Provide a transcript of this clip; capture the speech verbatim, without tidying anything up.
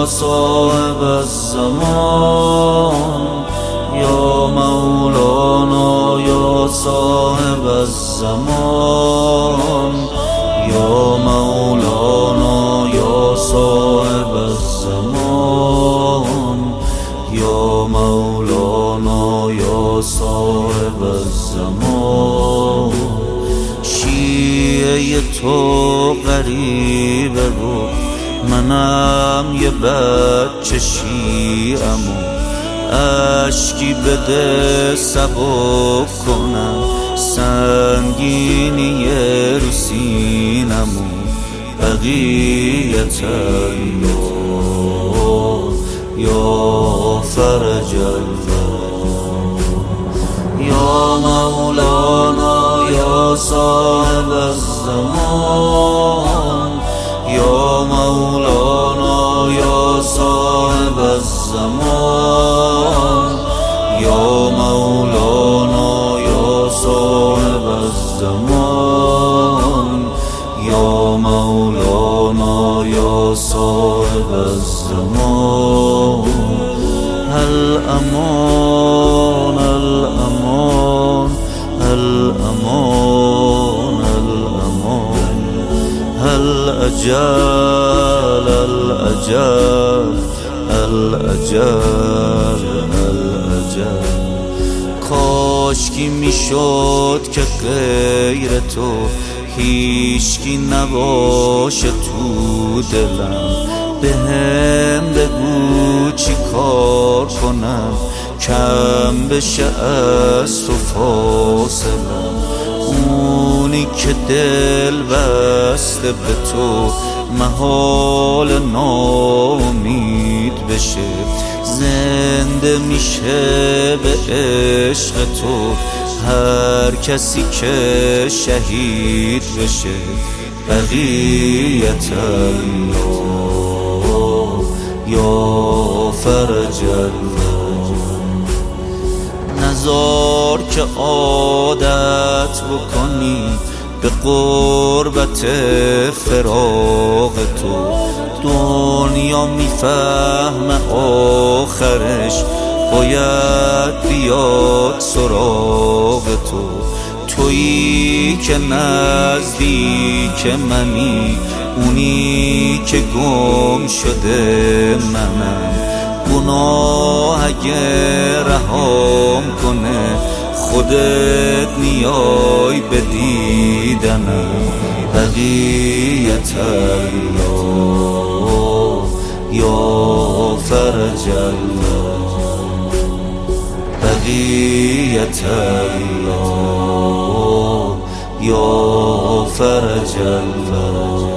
صاحب الزمان یا مولانا یا صاحب الزمان یا مولانا یا صاحب الزمان یا مولانا یا صاحب الزمان. شیعه تو غریبه و منم یه بچه شیعم و اشکی بده سبک کنم سنگینی رو سینم و بقیت الله یا فرج الله یا مولانا یا صاحب الزمان یا مولانا یا صاحب الزمان یا مولانا یا صاحب الزمان یا مولانا یا صاحب الزمان. الامان الامان الامان الامان الاجل الاجل الاجل الاجل. کاشکی میشد که غیر تو هیچکی نباشه تو دلم. به هم بگو چی کار کنم کم بشه از تو فاصلم. اونی که دل بسته به تو محال ناامید بشه. زنده میشه به عشق تو هر کسی که شهید بشه. بقیت الله یا فرج الله. نذار که عادت بکنی به قربت فراق تو. دنیا میفهمه آخرش باید بیاد سراغ تو. تویی که نزدیک منی اونی که گم شده منم. گناه اگه رهام کنه خودت نیای به دیدنم. بقیت الله یا فرج الله بقیت الله یا فرج الله.